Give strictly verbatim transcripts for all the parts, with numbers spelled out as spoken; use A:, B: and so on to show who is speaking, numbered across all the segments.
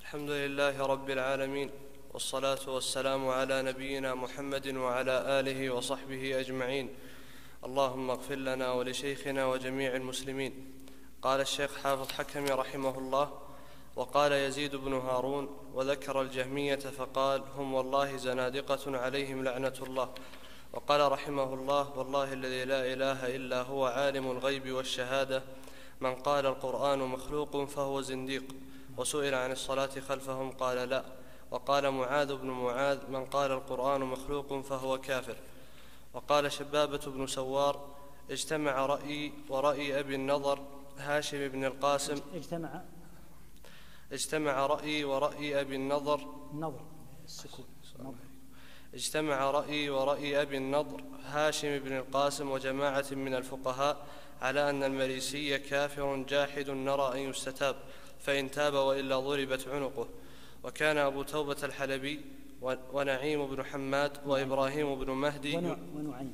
A: الحمد لله رب العالمين، والصلاة والسلام على نبينا محمد وعلى آله وصحبه أجمعين. اللهم اغفر لنا ولشيخنا وجميع المسلمين. قال الشيخ حافظ حكمي رحمه الله: وقال يزيد بن هارون وذكر الجهمية فقال: هم والله زنادقة عليهم لعنة الله. وقال رحمه الله: والله الذي لا إله إلا هو عالم الغيب والشهادة، من قال القرآن مخلوق فهو زنديق. وسئل عن الصلاة خلفهم قال: لا. وقال معاذ بن معاذ: من قال القرآن مخلوق فهو كافر. وقال شبابة بن سوار: اجتمع رأيي ورأي أبي النضر هاشم بن القاسم
B: اجتمع
A: اجتمع رأيي ورأي أبي النضر
B: النظر السكون
A: اجتمع رأيي ورأي أبي النضر هاشم بن القاسم وجماعة من الفقهاء على أن المريسي كافر جاحد نرى أن يستتاب، فإن تاب وإلا ضربت عنقه. وكان أبو توبة الحلبي ونعيم بن حماد وإبراهيم بن مهدي
B: ونعيم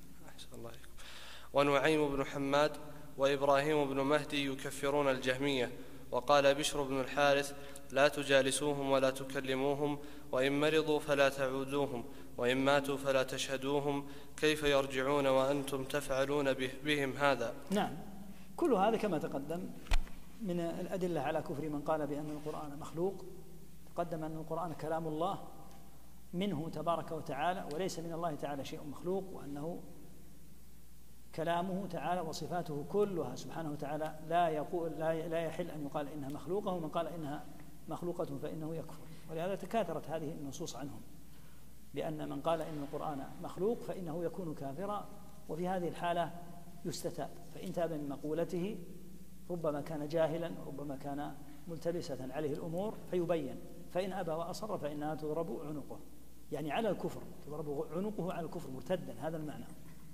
A: ونعيم بن حماد وإبراهيم بن مهدي يكفرون الجهمية. وقال بشر بن الحارث: لا تجالسوهم ولا تكلموهم، وإن مرضوا فلا تعودوهم، وإن ماتوا فلا تشهدوهم، كيف يرجعون وأنتم تفعلون بهم هذا؟
B: نعم، كل هذا كما تقدم من الأدلة على كفر من قال بأن القرآن مخلوق. تقدم أن القرآن كلام الله منه تبارك وتعالى، وليس من الله تعالى شيء مخلوق، وأنه كلامه تعالى وصفاته كلها سبحانه وتعالى لا يقول لا يحل أن يقال إنها مخلوقة، ومن قال إنها مخلوقة فإنه يكفر. ولهذا تكاثرت هذه النصوص عنهم بأن من قال إن القرآن مخلوق فإنه يكون كافرا، وفي هذه الحالة يستتاب. فإن تاب من مقولته ربما كان جاهلا، ربما كان ملتبسة عليه الأمور فيبين، فإن أبى وأصر فإنها تضرب عنقه، يعني على الكفر، تضرب عنقه على الكفر مرتدا، هذا المعنى.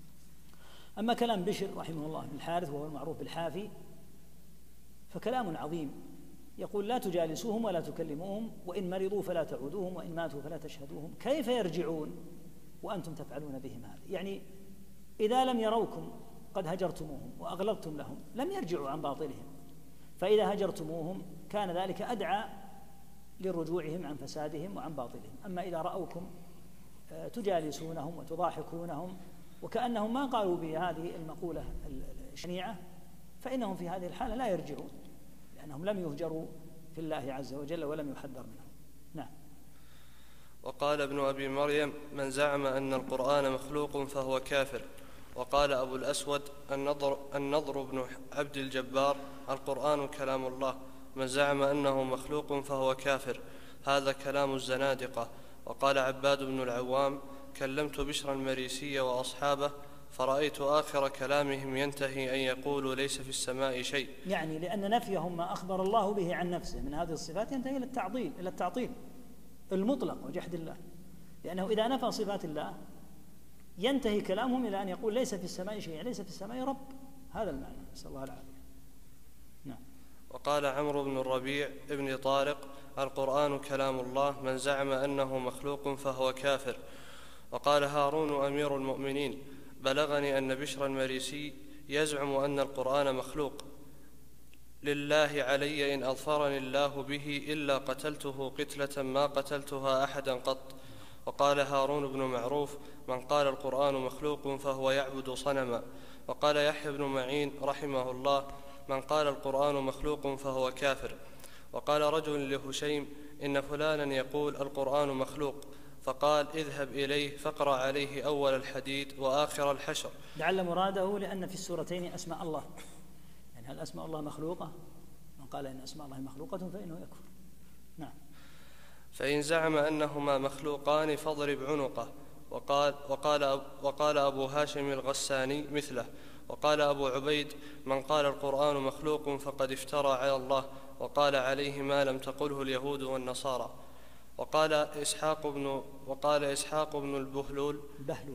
B: أما كلام بشر رحمه الله بن الحارث وهو المعروف بالحافي فكلام عظيم، يقول: لا تجالسوهم ولا تكلموهم، وإن مرضوا فلا تعودوهم، وإن ماتوا فلا تشهدوهم، كيف يرجعون وأنتم تفعلون بهم هذا؟ يعني إذا لم يروكم قد هجرتموهم وأغلظتم لهم لم يرجعوا عن باطلهم، فإذا هجرتموهم كان ذلك أدعى لرجوعهم عن فسادهم وعن باطلهم. أما إذا رأوكم تجالسونهم وتضاحكونهم وكأنهم ما قالوا بهذه المقولة الشنيعة، فإنهم في هذه الحالة لا يرجعون، لأنهم لم يهجروا في الله عز وجل ولم يحذر منهم. نعم.
A: وقال ابن أبي مريم: من زعم أن القرآن مخلوق فهو كافر. وقال أبو الأسود النضر, النضر بن عبد الجبار: القرآن كلام الله، من زعم أنه مخلوق فهو كافر، هذا كلام الزنادقة. وقال عباد بن العوام: كلمت بشر المريسي وأصحابه فرأيت آخر كلامهم ينتهي أن يقولوا ليس في السماء شيء،
B: يعني لأن نفيهم ما أخبر الله به عن نفسه من هذه الصفات ينتهي إلى التعطيل إلى التعطيل المطلق وجحد الله، لأنه إذا نفى صفات الله ينتهي كلامهم إلى أن يقول ليس في السماء شيء، ليس في السماء رب، هذا المعنى، نسأل الله العافية. نعم.
A: وقال عمرو بن الربيع ابن طارق: القرآن كلام الله، من زعم أنه مخلوق فهو كافر. وقال هارون أمير المؤمنين: بلغني أن بشر المريسي يزعم أن القرآن مخلوق، لله علي إن أظفرني الله به إلا قتلته قتلة ما قتلتها أحدا قط. وقال هارون بن معروف: من قال القرآن مخلوق فهو يعبد صنما. وقال يحيى بن معين رحمه الله: من قال القرآن مخلوق فهو كافر. وقال رجل لهشيم: إن فلانا يقول القرآن مخلوق، فقال: اذهب إليه فاقرأ عليه أول الحديد وآخر الحشر.
B: لعل مراده لأن في السورتين أسماء الله، يعني هل أسماء الله مخلوقة؟ من قال إن أسماء الله مخلوقة فإنه يكفر. نعم.
A: فإن زعم أنهما مخلوقان فاضرب عنقه. وقال, وقال, وقال أبو هاشم الغساني مثله. وقال أبو عبيد: من قال القرآن مخلوق فقد افترى على الله وقال عليه ما لم تقله اليهود والنصارى. وقال إسحاق بن وقال إسحاق بن البهلول
B: البهلول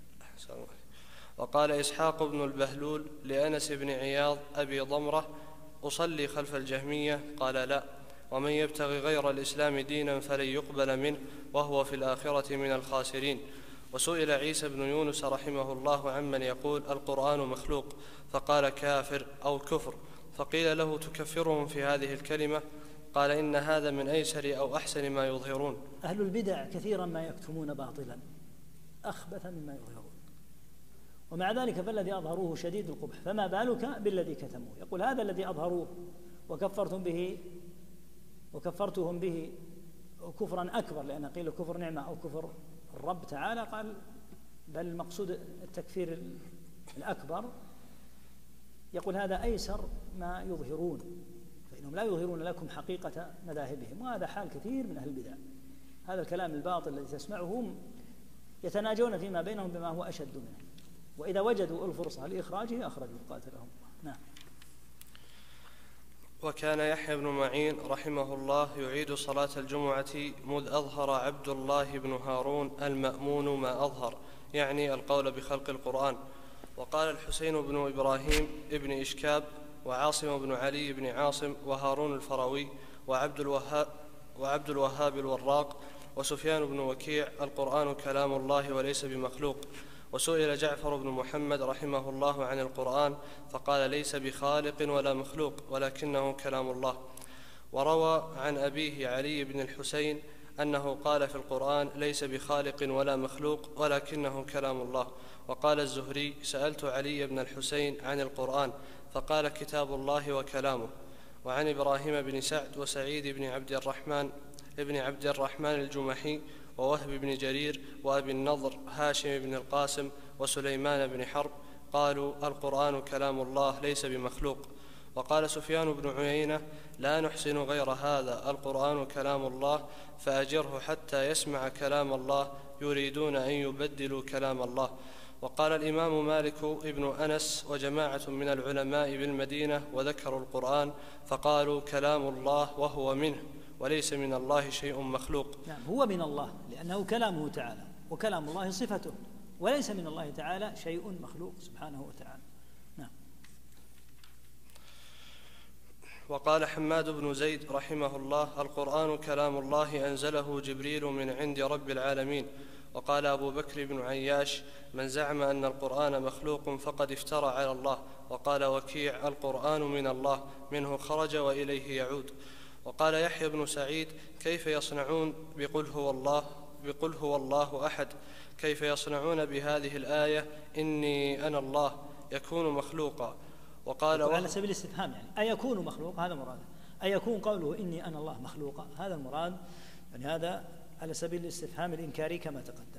A: وقال إسحاق بن البهلول لأنس بن عياض أبي ضمرة: أصلي خلف الجهمية؟ قال: لا. ومن يبتغي غير الإسلام دينا فلن يقبل منه وهو في الآخرة من الخاسرين. وسئل عيسى بن يونس رحمه الله عمن يقول القرآن مخلوق، فقال: كافر أو كفر. فقيل له: تكفرهم في هذه الكلمة؟ قال إن هذا من أيسر أو أحسن ما يظهرون.
B: أهل البدع كثيرا ما يكتمون باطلا أخبث مما يظهرون، ومع ذلك فالذي أظهروه شديد القبح، فما بالك بالذي كتموه. يقول هذا الذي أظهروه وكفرتم به وكفرتهم به كفرا أكبر، لأن قيل كفر نعمة أو كفر الرب تعالى، قال بل المقصود التكفير الأكبر. يقول هذا أيسر ما يظهرون، فإنهم لا يظهرون لكم حقيقة مذاهبهم، وهذا حال كثير من أهل البدع. هذا الكلام الباطل الذي تسمعهم يتناجون فيما بينهم بما هو أشد منه، وإذا وجدوا الفرصة لإخراجه أخرجوا قاتلهم. نعم.
A: وكان يحيى بن معين رحمه الله يعيد صلاة الجمعة مذ أظهر عبد الله بن هارون المأمون ما أظهر، يعني القول بخلق القرآن. وقال الحسين بن إبراهيم ابن إشكاب وعاصم بن علي بن عاصم وهارون الفروي وعبد الوهاب, وعبد الوهاب الوراق وسفيان بن وكيع القرآن كلام الله وليس بمخلوق. وسئل جعفر بن محمد رحمه الله عن القرآن فقال ليس بخالق ولا مخلوق ولكنه كلام الله. وروى عن أبيه علي بن الحسين أنه قال في القرآن ليس بخالق ولا مخلوق ولكنه كلام الله. وقال الزهري سألت علي بن الحسين عن القرآن فقال كتاب الله وكلامه. وعن إبراهيم بن سعد وسعيد بن عبد الرحمن ابن عبد الرحمن الجمحي ووهب بن جرير وأبي النضر هاشم بن القاسم وسليمان بن حرب قالوا القرآن كلام الله ليس بمخلوق. وقال سفيان بن عيينة لا نحسن غير هذا، القرآن كلام الله فأجره حتى يسمع كلام الله، يريدون أن يبدلوا كلام الله. وقال الإمام مالك ابن أنس وجماعة من العلماء بالمدينة وذكروا القرآن فقالوا كلام الله وهو منه وليس من الله شيء مخلوق.
B: نعم، هو من الله لأنه كلامه تعالى، وكلام الله صفته، وليس من الله تعالى شيء مخلوق سبحانه وتعالى. نعم.
A: وقال حماد بن زيد رحمه الله القرآن كلام الله أنزله جبريل من عند رب العالمين. وقال أبو بكر بن عياش من زعم أن القرآن مخلوق فقد افترى على الله. وقال وكيع القرآن من الله منه خرج وإليه يعود. وقال يحيى بن سعيد كيف يصنعون بقل هو الله بقل هو الله أحد، كيف يصنعون بهذه الآية إني أنا الله يكون مخلوقا. وقال
B: على سبيل الاستفهام، يعني أيكون مخلوق، هذا مراد، أيكون قوله إني أنا الله مخلوقا، هذا المراد، يعني هذا على سبيل الاستفهام الإنكاري كما تقدم.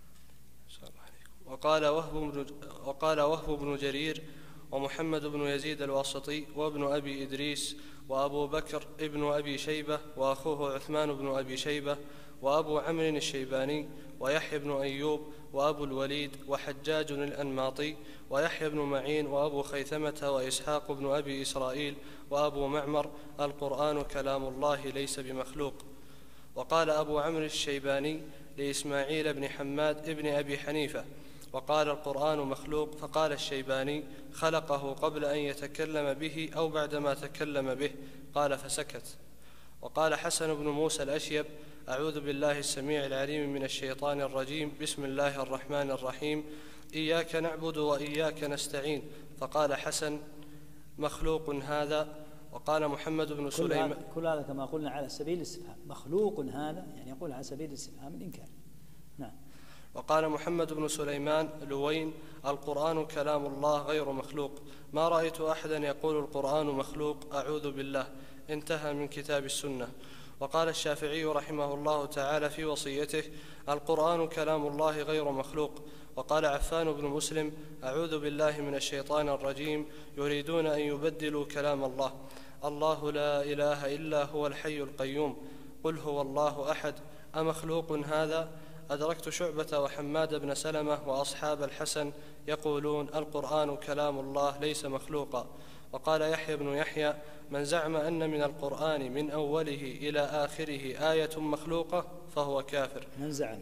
A: وقال وهب بن وقال وهب بن جرير ومحمد بن يزيد الواسطي وابن أبي إدريس وأبو بكر ابن أبي شيبة وأخوه عثمان بن أبي شيبة وأبو عمرو الشيباني ويحيى بن أيوب وأبو الوليد وحجاج الأنماطي ويحيى بن معين وأبو خيثمة وإسحاق بن أبي إسرائيل وأبو معمر القرآن كلام الله ليس بمخلوق. وقال أبو عمرو الشيباني لإسماعيل بن حماد ابن أبي حنيفة وقال القرآن مخلوق، فقال الشيباني خلقه قبل أن يتكلم به أو بعدما تكلم به، قال فسكت. وقال حسن بن موسى الأشيب أعوذ بالله السميع العليم من الشيطان الرجيم بسم الله الرحمن الرحيم إياك نعبد وإياك نستعين، فقال حسن مخلوق هذا. وقال محمد بن سليمان
B: كل هذا كما قلنا على سبيل الاستفهام، مخلوق هذا يعني يقول على سبيل الاستفهام الإنكار. نعم.
A: وقال محمد بن سليمان لوين القرآن كلام الله غير مخلوق، ما رأيت أحدا يقول القرآن مخلوق أعوذ بالله، انتهى من كتاب السنة. وقال الشافعي رحمه الله تعالى في وصيته القرآن كلام الله غير مخلوق. وقال عفان بن مسلم أعوذ بالله من الشيطان الرجيم يريدون أن يبدلوا كلام الله، الله لا إله إلا هو الحي القيوم، قل هو الله أحد أمخلوق هذا. أدركت شعبة وحماد بن سلمة وأصحاب الحسن يقولون القرآن كلام الله ليس مخلوقا. وقال يحيى بن يحيى من زعم أن من القرآن من أوله إلى آخره آية مخلوقة فهو كافر.
B: من زعم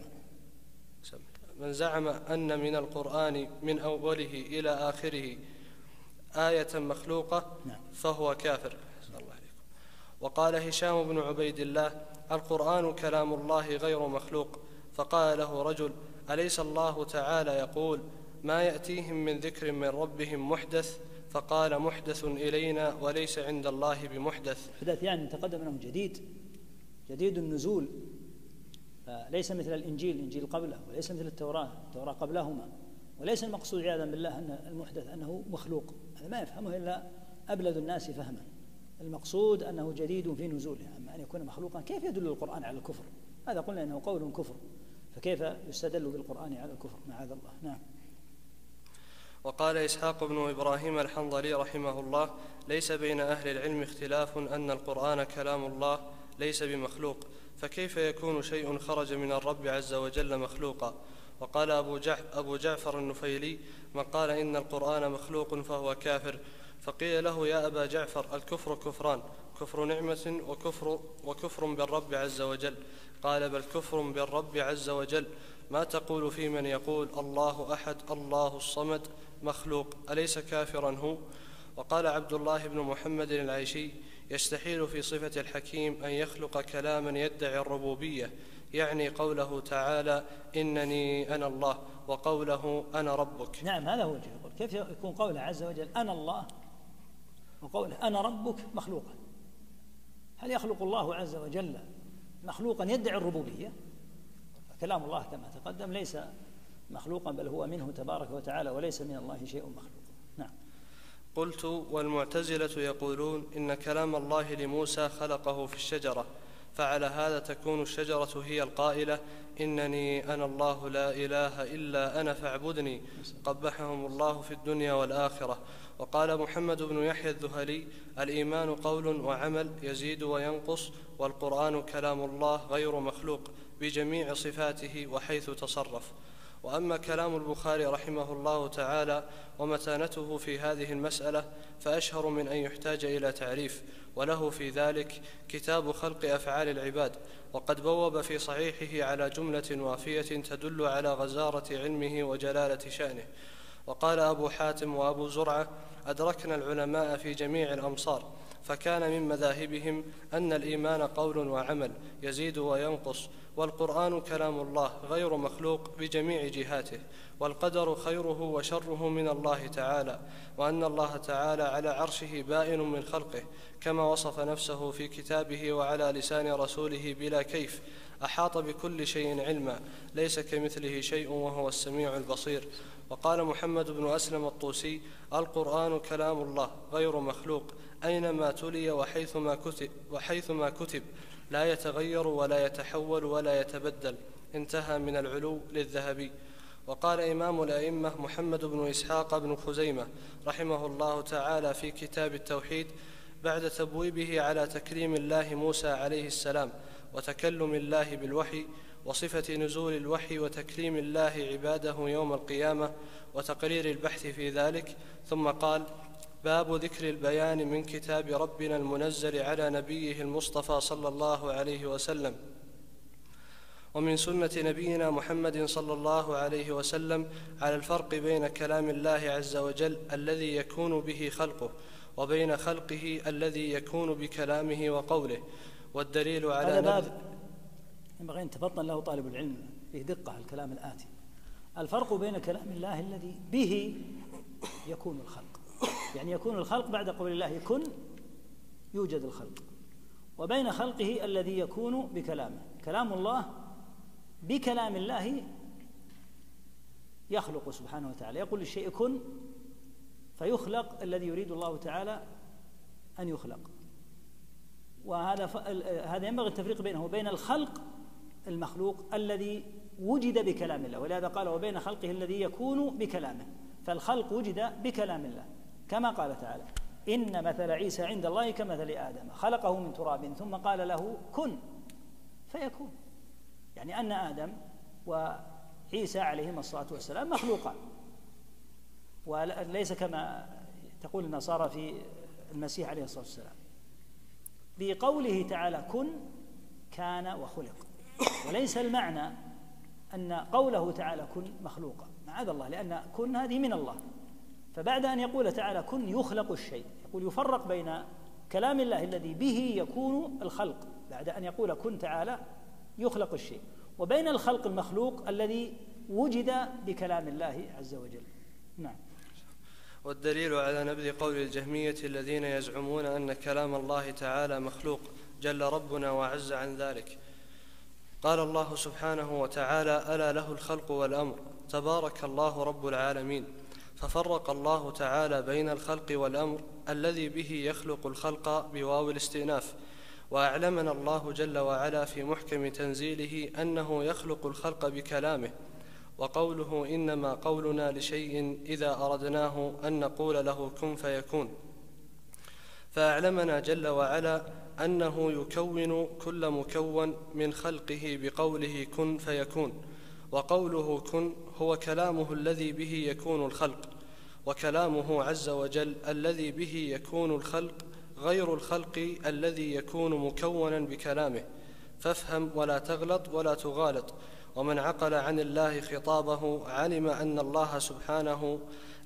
A: من زعم أن من القرآن من أوله إلى آخره آية مخلوقة فهو كافر. وقال هشام بن عبيد الله القرآن كلام الله غير مخلوق. فقال له رجل أليس الله تعالى يقول ما يأتيهم من ذكر من ربهم محدث، فقال محدث إلينا وليس عند الله بمحدث.
B: محدث يعني تقدم أنه جديد، جديد النزول، ليس مثل الإنجيل، الإنجيل قبله، وليس مثل التوراة، التوراة قبلهما. وليس المقصود عياذا بالله أن المحدث أنه مخلوق، هذا ما يفهمه إلا أبلد الناس فهما. المقصود أنه جديد في نزوله. أما أن يكون مخلوقا كيف يدل القرآن على الكفر؟ هذا قلنا أنه قول كفر، فكيف يستدل بالقرآن على الكفر؟ معاذ الله. نعم.
A: وقال إسحاق بن إبراهيم الحنظلي رحمه الله: ليس بين أهل العلم اختلاف أن القرآن كلام الله ليس بمخلوق، فكيف يكون شيء خرج من الرب عز وجل مخلوقا؟ وقال أبو, جع أبو جعفر النفيلي: من قال إن القرآن مخلوق فهو كافر. فقيل له: يا أبا جعفر، الكفر كفران، كفر نعمة وكفر, وكفر بالرب عز وجل. قال: بل كفر بالرب عز وجل. ما تقول في من يقول الله أحد الله الصمد مخلوق، أليس كافرا هو؟ وقال عبد الله بن محمد العيشي: يستحيل في صفة الحكيم أن يخلق كلاما يدعي الربوبية، يعني قوله تعالى: إنني أنا الله، وقوله أنا ربك.
B: نعم، هذا هو الجواب. كيف يكون قوله عز وجل أنا الله وقوله أنا ربك مخلوقا؟ هل يخلق الله عز وجل مخلوقا يدعي الربوبية؟ كلام الله كما تقدم ليس مخلوقا، بل هو منه تبارك وتعالى، وليس من الله شيء مخلوق. نعم.
A: قلت: والمعتزلة يقولون إن كلام الله لموسى خلقه في الشجرة، فعلى هذا تكون الشجرة هي القائلة: إنني أنا الله لا إله إلا أنا فاعبدني، قبحهم الله في الدنيا والآخرة. وقال محمد بن يحيى الذهلي: الإيمان قول وعمل يزيد وينقص، والقرآن كلام الله غير مخلوق بجميع صفاته وحيث تصرف. وأما كلام البخاري رحمه الله تعالى ومتانته في هذه المسألة فأشهر من أن يحتاج إلى تعريف، وله في ذلك كتاب خلق أفعال العباد، وقد بوب في صحيحه على جملة وافية تدل على غزارة علمه وجلالة شأنه. وقال أبو حاتم وأبو زرعة: أدركنا العلماء في جميع الأمصار، فكان من مذاهبهم أن الإيمان قول وعمل يزيد وينقص، والقرآن كلام الله غير مخلوق بجميع جهاته، والقدر خيره وشره من الله تعالى، وأن الله تعالى على عرشه بائن من خلقه كما وصف نفسه في كتابه وعلى لسان رسوله بلا كيف، أحاط بكل شيء علما، ليس كمثله شيء وهو السميع البصير. وقال محمد بن أسلم الطوسي: القرآن كلام الله غير مخلوق، أينما تلي وحيثما كتب, وحيثما كتب لا يتغير ولا يتحول ولا يتبدل. انتهى من العلو للذهبي. وقال إمام الأئمة محمد بن إسحاق بن خزيمة رحمه الله تعالى في كتاب التوحيد بعد تبويبه على تكريم الله موسى عليه السلام وتكلم الله بالوحي وصفة نزول الوحي وتكريم الله عباده يوم القيامة وتقرير البحث في ذلك، ثم قال: باب ذكر البيان من كتاب ربنا المنزل على نبيه المصطفى صلى الله عليه وسلم ومن سنة نبينا محمد صلى الله عليه وسلم على الفرق بين كلام الله عز وجل الذي يكون به خلقه وبين خلقه الذي يكون بكلامه وقوله. والدليل على
B: هذا باب ينبغي أن تفطن له طالب العلم فيه دقة الكلام الآتي: الفرق بين كلام الله الذي به يكون الخلق، يعني يكون الخلق بعد قول الله كن يوجد الخلق، وبين خلقه الذي يكون بكلامه. كلام الله بكلام الله يخلق سبحانه وتعالى، يقول للشيء كن فيخلق الذي يريد الله تعالى أن يخلق. وهذا ف... هذا ينبغي التفريق بينه وبين الخلق المخلوق الذي وجد بكلام الله، ولهذا قال: وبين خلقه الذي يكون بكلامه. فالخلق وجد بكلام الله، كما قال تعالى: إن مثل عيسى عند الله كمثل آدم خلقه من تراب ثم قال له كن فيكون، يعني أن آدم وعيسى عليهما الصلاة والسلام مخلوقان، وليس كما تقول النصارى في المسيح عليه الصلاة والسلام. بقوله تعالى كن كان وخلق، وليس المعنى أن قوله تعالى كن مخلوقا، معاذ الله، لأن كن هذه من الله. فبعد أن يقول تعالى كن يخلق الشيء، يقول يفرق بين كلام الله الذي به يكون الخلق بعد أن يقول كن تعالى يخلق الشيء، وبين الخلق المخلوق الذي وجد بكلام الله عز وجل. نعم.
A: والدليل على نبذ قول الجهمية الذين يزعمون أن كلام الله تعالى مخلوق جل ربنا وعز عن ذلك. قال الله سبحانه وتعالى: ألا له الخلق والأمر تبارك الله رب العالمين. ففرق الله تعالى بين الخلق والأمر الذي به يخلق الخلق بواو الاستئناف، وأعلمنا الله جل وعلا في محكم تنزيله أنه يخلق الخلق بكلامه، وقوله: إنما قولنا لشيء إذا أردناه أن نقول له كن فيكون. فأعلمنا جل وعلا أنه يكون كل مكون من خلقه بقوله كن فيكون، وقوله كن هو كلامه الذي به يكون الخلق، وكلامه عز وجل الذي به يكون الخلق غير الخلق الذي يكون مكونا بكلامه. فافهم ولا تغلط ولا تغالط. ومن عقل عن الله خطابه علم أن الله سبحانه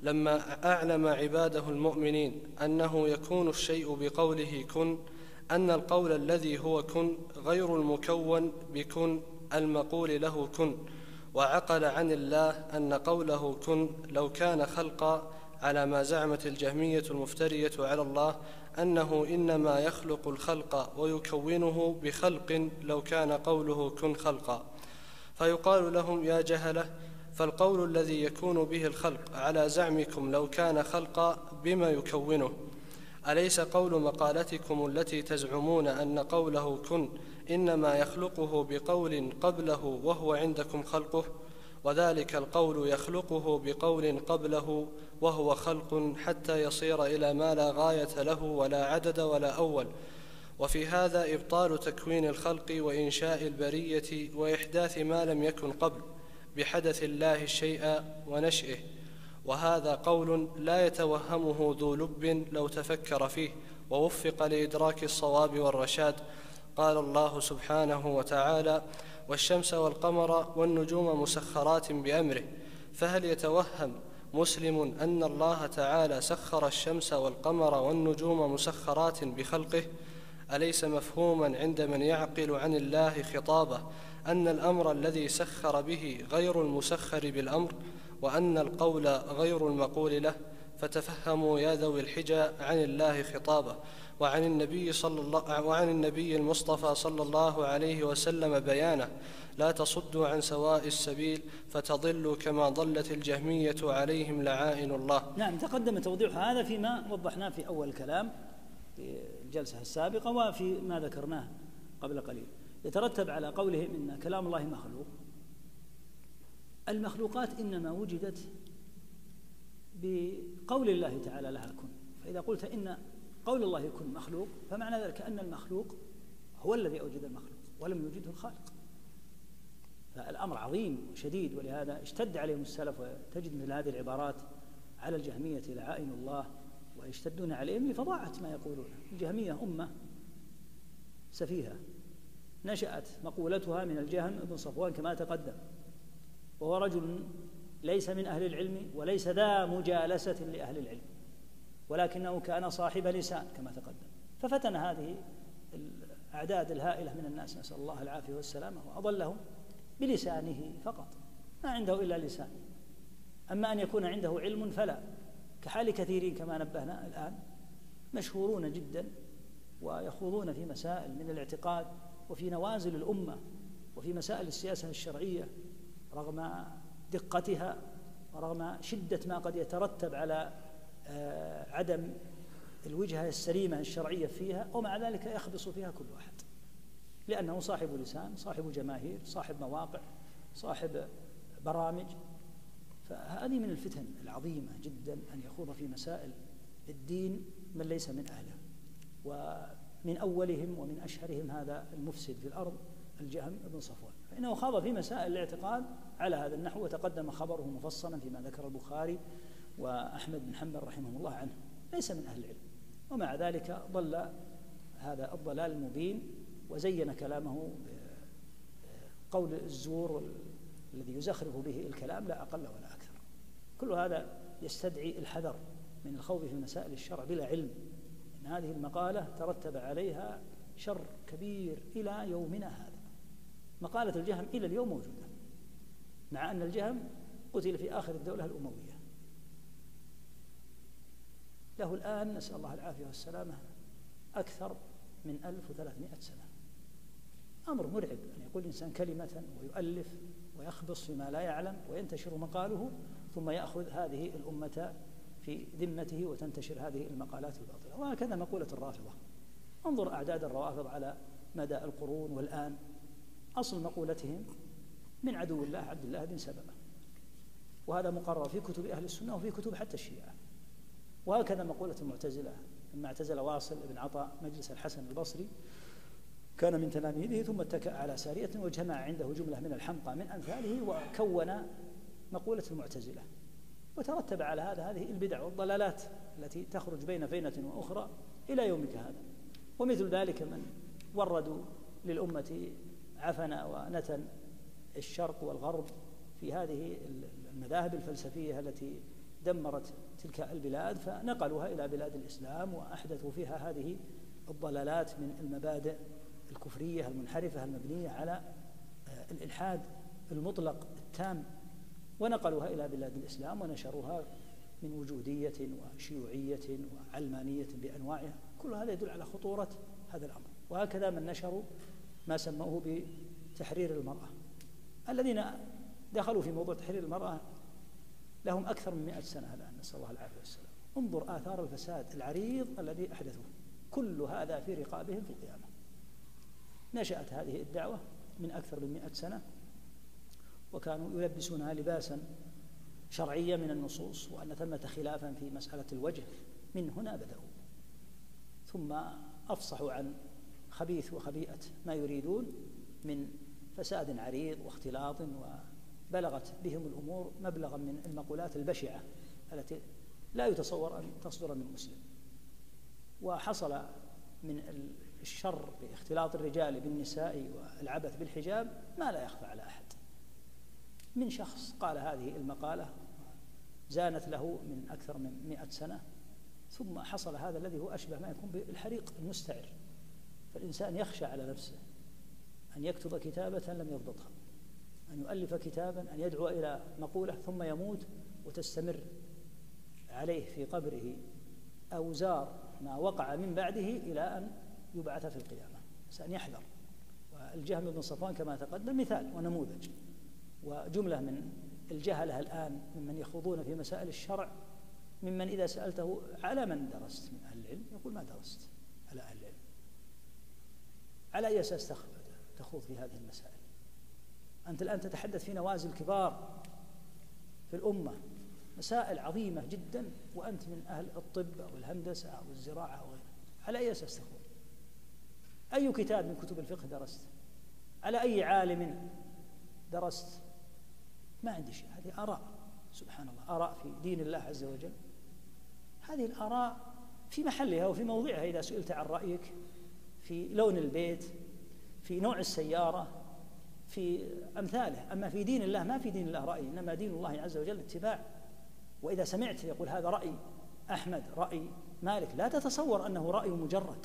A: لما أعلم عباده المؤمنين أنه يكون الشيء بقوله كن، أن القول الذي هو كن غير المكون بكن المقول له كن. وعقل عن الله أن قوله كن لو كان خلقا، على ما زعمت الجهمية المفترية على الله أنه إنما يخلق الخلق ويكونه بخلق لو كان قوله كن خلقا. فيقال لهم: يا جهلة، فالقول الذي يكون به الخلق على زعمكم لو كان خلقا بما يكونه؟ أليس قول مقالتكم التي تزعمون أن قوله كن إنما يخلقه بقول قبله وهو عندكم خلقه؟ وذلك القول يخلقه بقول قبله وهو خلق حتى يصير إلى ما لا غاية له ولا عدد ولا أول. وفي هذا إبطال تكوين الخلق وإنشاء البرية وإحداث ما لم يكن قبل بحدث الله الشيء ونشئه، وهذا قول لا يتوهمه ذو لب لو تفكر فيه ووفق لإدراك الصواب والرشاد. قال الله سبحانه وتعالى: والشمس والقمر والنجوم مسخرات بأمره. فهل يتوهم مسلم أن الله تعالى سخر الشمس والقمر والنجوم مسخرات بخلقه؟ أليس مفهوما عند من يعقل عن الله خطابه أن الأمر الذي سخر به غير المسخر بالأمر، وأن القول غير المقول له؟ فتفهموا يا ذوي الحجى عن الله خطابه وعن النبي صلى الله وعن النبي المصطفى صلى الله عليه وسلم بيانه، لا تصدوا عن سواء السبيل فتضلوا كما ضلت الجهمية عليهم لعائن الله.
B: نعم، تقدم توضيح هذا فيما وضحناه في أول الكلام في الجلسة السابقة وفي ما ذكرناه قبل قليل. يترتب على قولهم إن كلام الله مخلوق. المخلوقات إنما وجدت بقول الله تعالى لها كن. فإذا قلت إن قول الله يكون مخلوق فمعنى ذلك أن المخلوق هو الذي أوجد المخلوق ولم يوجده الخالق. فالأمر عظيم وشديد، ولهذا اشتد عليهم السلف، وتجد مثل هذه العبارات على الجهمية لعائن الله ويشتدون عليهم لفظاعة ما يقولون. الجهمية أمة سفيهة نشأت مقولتها من الجهم بن صفوان كما تقدم، وهو رجل ليس من أهل العلم وليس ذا مجالسة لأهل العلم، ولكنه كان صاحب لسان كما تقدم، ففتن هذه الأعداد الهائلة من الناس، نسأل الله العافية والسلامة، وأضلهم بلسانه فقط، ما عنده إلا لسان. أما أن يكون عنده علم فلا، كحال كثيرين كما نبهنا الآن مشهورون جدا ويخوضون في مسائل من الاعتقاد وفي نوازل الأمة وفي مسائل السياسة الشرعية رغم دقتها ورغم شدة ما قد يترتب على عدم الوجهة السليمة الشرعية فيها، ومع ذلك يخبص فيها كل واحد لأنه صاحب لسان، صاحب جماهير، صاحب مواقع، صاحب برامج. فهذه من الفتن العظيمة جدا أن يخوض في مسائل الدين من ليس من أهله، ومن أولهم ومن أشهرهم هذا المفسد في الأرض الجهم بن صفوان، فإنه خاض في مسائل الاعتقاد على هذا النحو، وتقدم خبره مفصلا فيما ذكر البخاري وأحمد بن حنبل رحمه الله عنه، ليس من أهل العلم، ومع ذلك ضل هذا الضلال المبين وزين كلامه قول الزور الذي يزخرف به الكلام لا أقل ولا أكثر. كل هذا يستدعي الحذر من الخوض في مسائل الشرع بلا علم، إن هذه المقالة ترتب عليها شر كبير إلى يومنا هذا. مقالة الجهم إلى اليوم موجودة، مع أن الجهم قتل في آخر الدولة الأموية، له الآن نسأل الله العافية والسلامة أكثر من ألف وثلاثمائة سنة. أمر مرعب أن يقول الإنسان كلمة ويؤلف ويخبص فيما لا يعلم وينتشر مقاله، ثم يأخذ هذه الأمة في ذمته وتنتشر هذه المقالات الباطلة. وهكذا مقولة الرافضة، انظر أعداد الروافض على مدى القرون والآن. أصل مقولتهم من عدو الله عبد الله بن سبأ، وهذا مقرر في كتب أهل السنة وفي كتب حتى الشيعة. وهكذا مقولة المعتزلة، لما اعتزل واصل بن عطاء مجلس الحسن البصري كان من تلاميذه ثم اتكأ على سارية وجمع عنده جملة من الحمقى من أمثاله وكون مقولة المعتزلة، وترتب على هذا هذه البدع والضلالات التي تخرج بين فينة وأخرى إلى يومك هذا. ومثل ذلك من وردوا للأمة عفن ونتن الشرق والغرب في هذه المذاهب الفلسفية التي دمرت تلك البلاد، فنقلوها إلى بلاد الإسلام وأحدثوا فيها هذه الضلالات من المبادئ الكفرية المنحرفة المبنية على الإلحاد المطلق التام، ونقلوها إلى بلاد الإسلام ونشروها من وجودية وشيوعية وعلمانية بأنواعها. كل هذا يدل على خطورة هذا الأمر. وهكذا من نشروا ما سموه بتحرير المرأة، الذين دخلوا في موضوع تحرير المرأة لهم أكثر من مئة سنة الآن، نسأل الله العافية والسلام. انظر آثار الفساد العريض الذي أحدثوه، كل هذا في رقابهم في القيامة. نشأت هذه الدعوة من أكثر من مئة سنة، وكانوا يلبسونها لباسا شرعيا من النصوص، وأن ثمة خلافا في مسألة الوجه. من هنا بدأوا، ثم أفصحوا عن خبيث وخبيئة ما يريدون من فساد عريض واختلاط، وبلغت بهم الأمور مبلغا من المقولات البشعة التي لا يتصور أن تصدر من مسلم. وحصل من الشر باختلاط الرجال بالنساء والعبث بالحجاب ما لا يخفى على أحد، من شخص قال هذه المقالة زانت له من أكثر من مئة سنة، ثم حصل هذا الذي هو أشبه ما يكون بالحريق المستعر. فالإنسان يخشى على نفسه أن يكتب كتابة لم يضبطها، أن يؤلف كتابا، أن يدعو إلى مقولة ثم يموت وتستمر عليه في قبره أوزار ما وقع من بعده إلى أن يبعث في القيامة. الإنسان يحذر. والجهم بن صفوان كما تقدم مثال ونموذج، وجملة من الجهلة الآن ممن يخوضون في مسائل الشرع، ممن إذا سألته على من درست من أهل العلم يقول ما درست على أهل العلم. على أي أساس تخوض في هذه المسائل؟ أنت الآن تتحدث في نوازل كبار في الأمة، مسائل عظيمة جدا، وأنت من أهل الطب أو الهندسة أو الزراعة أو غيره. على أي أساس تخوض؟ أي كتاب من كتب الفقه درست؟ على أي عالم درست؟ ما عندي شيء. هذه آراء، سبحان الله، آراء في دين الله عز وجل. هذه الآراء في محلها وفي موضعها إذا سئلت عن رأيك في لون البيت، في نوع السيارة، في أمثاله. أما في دين الله ما في دين الله رأي، إنما دين الله عز وجل اتباع. وإذا سمعت يقول هذا رأي أحمد، رأي مالك، لا تتصور أنه رأي مجرد،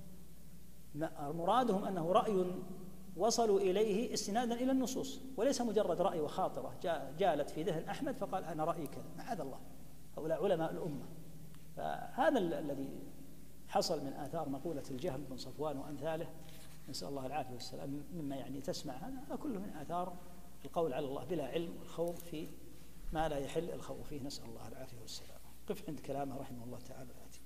B: مرادهم أنه رأي وصلوا إليه استنادا إلى النصوص، وليس مجرد رأي وخاطرة جالت في ذهن أحمد فقال أنا رأيي كذا. معاذ الله، هؤلاء علماء الأمة. فهذا الذي حصل من آثار مقولة الجهم بن صفوان وأمثاله، نسأل الله العافية والسلام، مما يعني تسمع هذا كله من آثار القول على الله بلا علم والخوض في ما لا يحل الخوض فيه، نسأل الله العافية والسلام. قف عند كلامه رحمه الله تعالى. الآتي: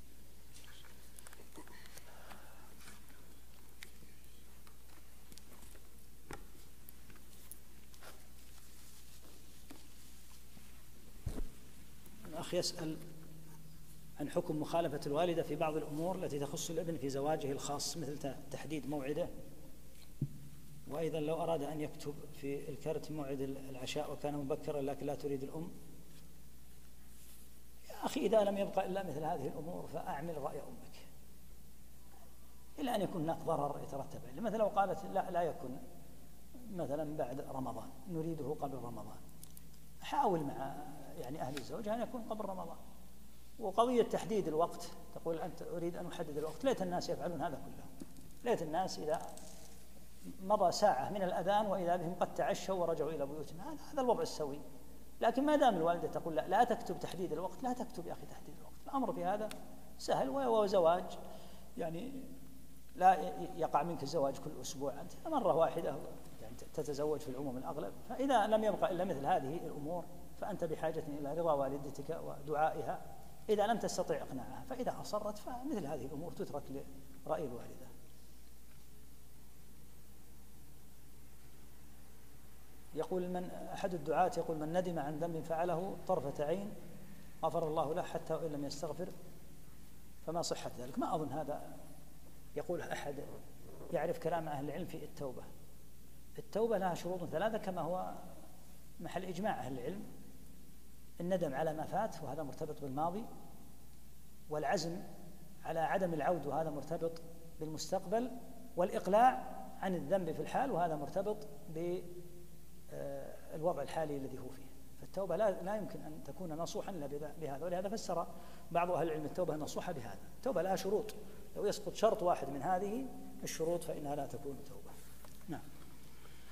B: الأخ يسأل عن حكم مخالفة الوالدة في بعض الأمور التي تخص الابن في زواجه الخاص، مثل تحديد موعده، وأيضا لو أراد أن يكتب في الكرت موعد العشاء وكان مبكرا لكن لا تريد الأم. يا أخي، إذا لم يبقى إلا مثل هذه الأمور فأعمل رأي أمك، إلا أن يكون هناك ضرر يترتب عليه. مثلا لو قالت لا لا يكن مثلا بعد رمضان، نريده قبل رمضان، حاول مع يعني أهل الزوج أن يكون قبل رمضان. وقضية تحديد الوقت، تقول أنت أريد أن أحدد الوقت، ليت الناس يفعلون هذا كله. ليت الناس إذا مضى ساعة من الأذان وإذا بهم قد تعشوا ورجعوا إلى بيوتهم، هذا الوضع السوي. لكن ما دام الوالدة تقول لا, لا تكتب تحديد الوقت، لا تكتب يا أخي تحديد الوقت. الأمر في هذا سهل، وهو زواج يعني لا يقع منك الزواج كل أسبوع، أنت مرة واحدة يعني تتزوج في العموم الأغلب. فإذا لم يبقى إلا مثل هذه الأمور فأنت بحاجة إلى رضا والدتك ودعائها إذا لم تستطع إقناعها، فإذا أصرت فمثل هذه الأمور تترك لرأي الوالدة. يقول من أحد الدعاة يقول من ندم عن ذنب فعله طرفة عين غفر الله له حتى وإن لم يستغفر، فما صحة ذلك؟ ما أظن هذا يقول أحد يعرف كلام أهل العلم في التوبة. التوبة لها شروط ثلاثة كما هو محل إجماع أهل العلم: الندم على ما فات وهذا مرتبط بالماضي، والعزم على عدم العود وهذا مرتبط بالمستقبل، والإقلاع عن الذنب في الحال وهذا مرتبط بالوضع الحالي الذي هو فيه. فالتوبة لا, لا يمكن أن تكون نصوحا إلا بهذا، ولهذا فسر بعض أهل العلم التوبة نصوحة بهذا. التوبة لها شروط، لو يسقط شرط واحد من هذه الشروط فإنها لا تكون توبة. نعم.